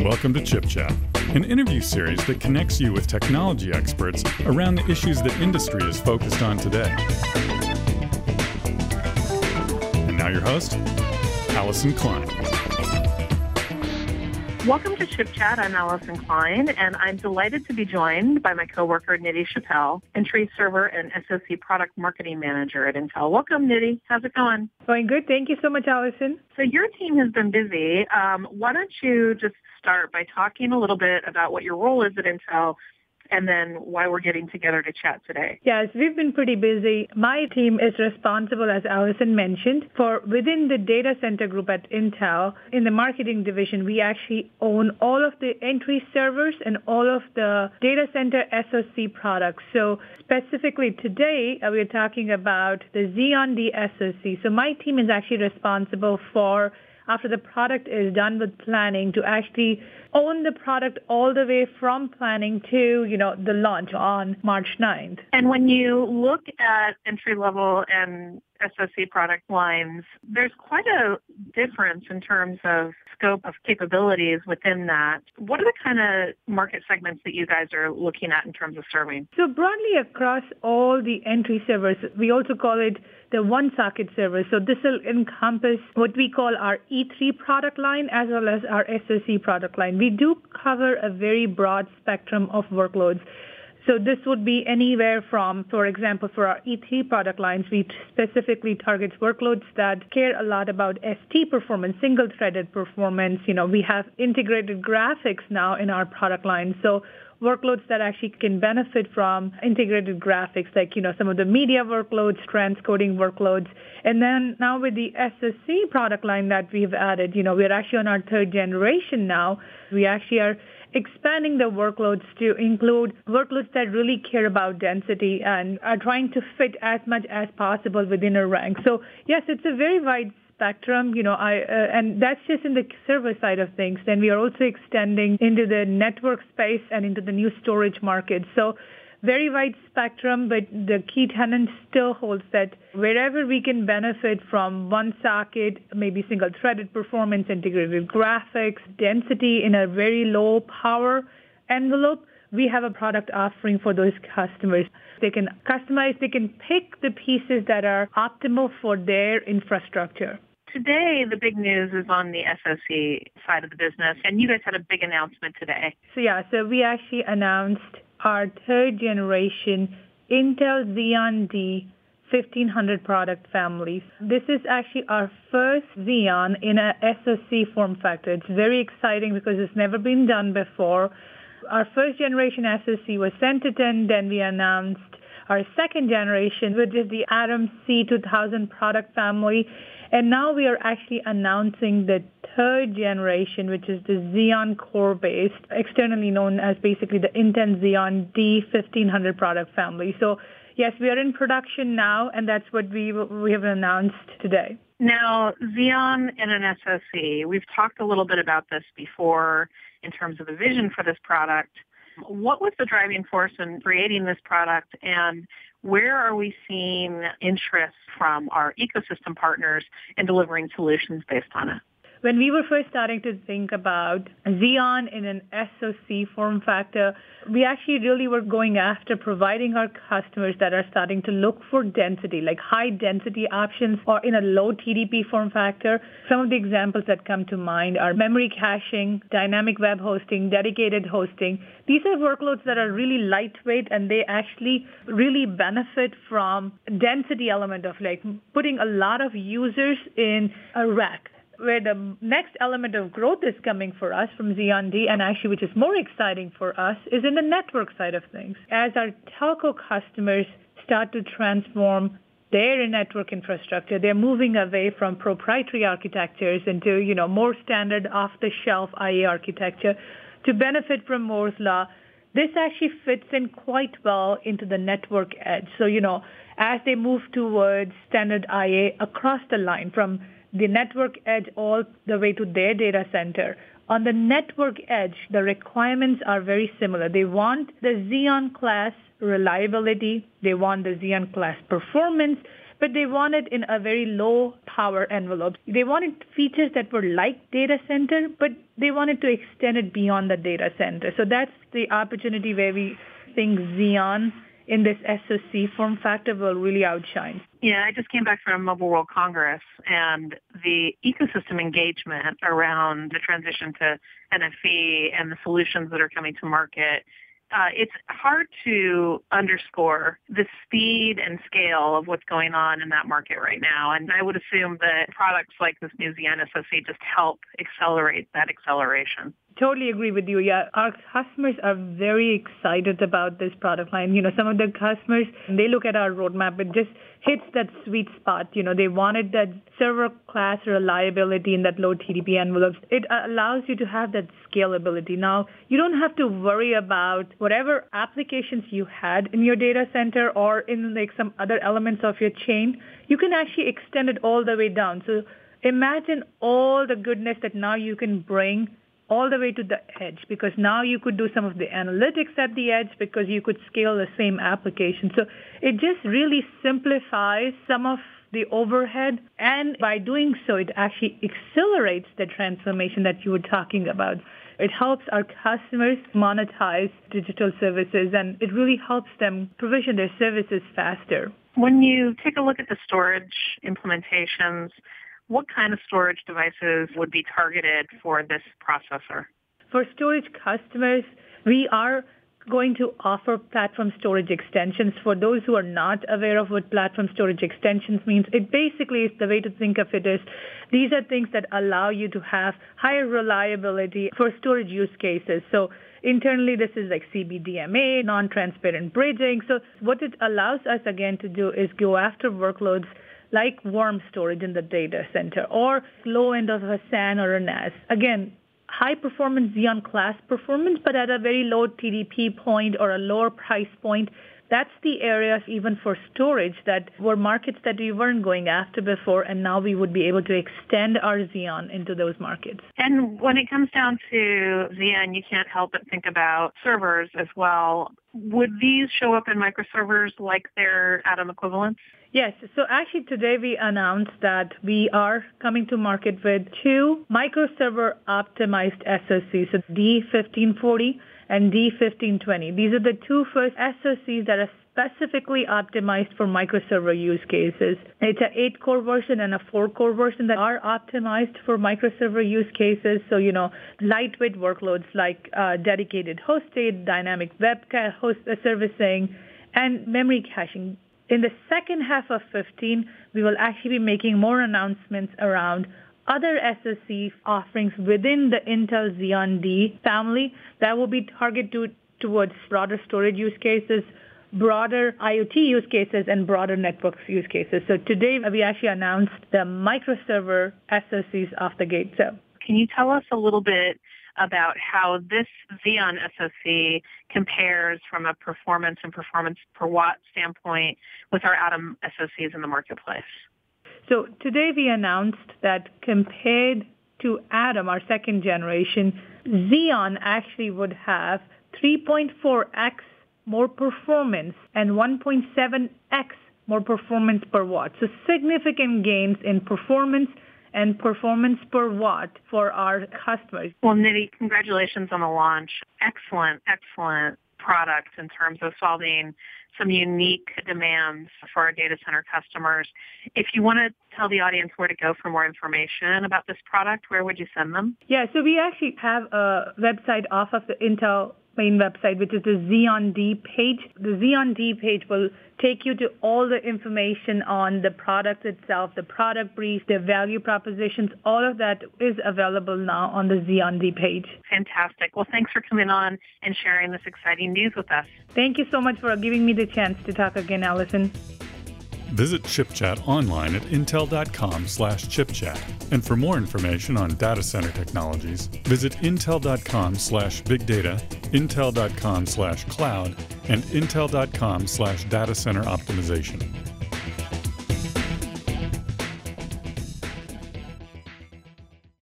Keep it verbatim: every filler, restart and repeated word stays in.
Welcome to Chip Chat, an interview series that connects you with technology experts around the issues that industry is focused on today. And now your host, Allison Klein. Welcome to Chip Chat. I'm Allison Klein, and I'm delighted to be joined by my coworker, Nidhi Chappell, entry server and S O C product marketing manager at Intel. Welcome, Nidhi. How's it going? Going good. Thank you so much, Allison. So your team has been busy. Um, why don't you just start by talking a little bit about what your role is at Intel, and then why we're getting together to chat today. Yes, we've been pretty busy. My team is responsible, as Allison mentioned, for within the data center group at Intel. In the marketing division, we actually own all of the entry servers and all of the data center S O C products. So specifically today, uh, we're talking about the Xeon D S O C. So my team is actually responsible for, after the product is done with planning, to actually own the product all the way from planning to, you know, the launch on March ninth. And when you look at entry-level and S O C product lines, there's quite a difference in terms of scope of capabilities within that. What are the kind of market segments that you guys are looking at in terms of serving? So broadly across all the entry servers, we also call it the one-socket server. So this will encompass what we call our E three product line as well as our S O C product line. We do cover a very broad spectrum of workloads. So this would be anywhere from, for example, for our E three product lines, we specifically target workloads that care a lot about S T performance, single-threaded performance. You know, we have integrated graphics now in our product line. So workloads that actually can benefit from integrated graphics, like, you know, some of the media workloads, transcoding workloads. And then now with the S O C product line that we've added, you know, we're actually on our third generation now. We actually are expanding the workloads to include workloads that really care about density and are trying to fit as much as possible within a rank. So yes, it's a very wide spectrum, you know, I uh, and that's just in the server side of things. Then we are also extending into the network space and into the new storage market. So very wide spectrum, but the key tenet still holds that wherever we can benefit from one socket, maybe single-threaded performance, integrated graphics, density in a very low power envelope, we have a product offering for those customers. They can customize, they can pick the pieces that are optimal for their infrastructure. Today, the big news is on the S O C side of the business, and you guys had a big announcement today. So yeah, so we actually announced our third generation Intel Xeon D fifteen hundred product family. This is actually our first Xeon in a S O C form factor. It's very exciting because it's never been done before. Our first generation S O C was Centiton, then we announced our second generation, which is the Atom C two thousand product family. And now we are actually announcing the third generation, which is the Xeon Core-based, externally known as basically the Intel Xeon D fifteen hundred product family. So yes, we are in production now, and that's what we we have announced today. Now, Xeon and an S O C, we've talked a little bit about this before in terms of the vision for this product. What was the driving force in creating this product, and where are we seeing interest from our ecosystem partners in delivering solutions based on it? When we were first starting to think about Xeon in an S O C form factor, we actually really were going after providing our customers that are starting to look for density, like high density options or in a low T D P form factor. Some of the examples that come to mind are memory caching, dynamic web hosting, dedicated hosting. These are workloads that are really lightweight, and they actually really benefit from density element of like putting a lot of users in a rack. Where the next element of growth is coming for us from Xeon D, and actually which is more exciting for us, is in the network side of things. As our telco customers start to transform their network infrastructure, they're moving away from proprietary architectures into, you know, more standard off-the-shelf I A architecture to benefit from Moore's Law. This actually fits in quite well into the network edge. So, you know, as they move towards standard I A across the line from the network edge all the way to their data center. On the network edge, the requirements are very similar. They want the Xeon class reliability. They want the Xeon class performance. but they want it in a very low power envelope. They wanted features that were like data center, but they wanted to extend it beyond the data center. So that's the opportunity where we think Xeon in this S O C form factor will really outshine. Yeah, I just came back from Mobile World Congress, and the ecosystem engagement around the transition to N F V and the solutions that are coming to market, uh, it's hard to underscore the speed and scale of what's going on in that market right now. And I would assume that products like this new Xeon S O C just help accelerate that acceleration. Totally agree with you. Yeah, our customers are very excited about this product line. You know, some of the customers, they look at our roadmap, it just hits that sweet spot. You know, they wanted that server class reliability in that low T D P envelopes. It allows you to have that scalability. Now, you don't have to worry about whatever applications you had in your data center or in like some other elements of your chain. You can actually extend it all the way down. So imagine all the goodness that now you can bring all the way to the edge, because now you could do some of the analytics at the edge because you could scale the same application. So it just really simplifies some of the overhead, and by doing so, it actually accelerates the transformation that you were talking about. It helps our customers monetize digital services, and it really helps them provision their services faster. When you take a look at the storage implementations, what kind of storage devices would be targeted for this processor? For storage customers, we are going to offer platform storage extensions. For those who are not aware of what platform storage extensions means, it basically is the way to think of it is these are things that allow you to have higher reliability for storage use cases. So internally, this is like C B D M A, non-transparent bridging. So what it allows us, again, to do is go after workloads like warm storage in the data center or low end of a S A N or a N A S. Again, high performance Xeon class performance, but at a very low T D P point or a lower price point. That's the areas even for storage that were markets that we weren't going after before, and now we would be able to extend our Xeon into those markets. And when it comes down to Xeon, you can't help but think about servers as well. Would these show up in microservers like their Atom equivalents? Yes. So actually today we announced that we are coming to market with two microserver optimized S O Cs, so D fifteen forty and D fifteen twenty. These are the two first S O Cs that are specifically optimized for microserver use cases. It's an eight-core version and a four-core version that are optimized for microserver use cases. So, you know, lightweight workloads like uh, dedicated hosted, dynamic web ca- host uh, servicing, and memory caching. In the second half of fifteen, we will actually be making more announcements around other S O C offerings within the Intel Xeon D family that will be targeted to, towards broader storage use cases, broader IoT use cases, and broader network use cases. So today we actually announced the microserver S O Cs off the gate. So can you tell us a little bit about how this Xeon S O C compares from a performance and performance per watt standpoint with our Atom S O Cs in the marketplace? So today we announced that compared to Atom, our second generation, Xeon actually would have three point four x more performance and one point seven x more performance per watt. So significant gains in performance and performance per watt for our customers. Well, Nidhi, congratulations on the launch. Excellent, excellent product in terms of solving some unique demands for our data center customers. If you want to tell the audience where to go for more information about this product, where would you send them? Yeah, so we actually have a website off of the Intel main website, which is the Xeon D page. The Xeon D page will take you to all the information on the product itself, the product brief, the value propositions. All of that is available now on the Xeon D page. Fantastic. Well, thanks for coming on and sharing this exciting news with us. Thank you so much for giving me the chance to talk again, Allison. Visit ChipChat online at intel.com slash chipchat. And for more information on data center technologies, visit intel.com slash big data, intel.com slash cloud, and intel.com slash data center optimization.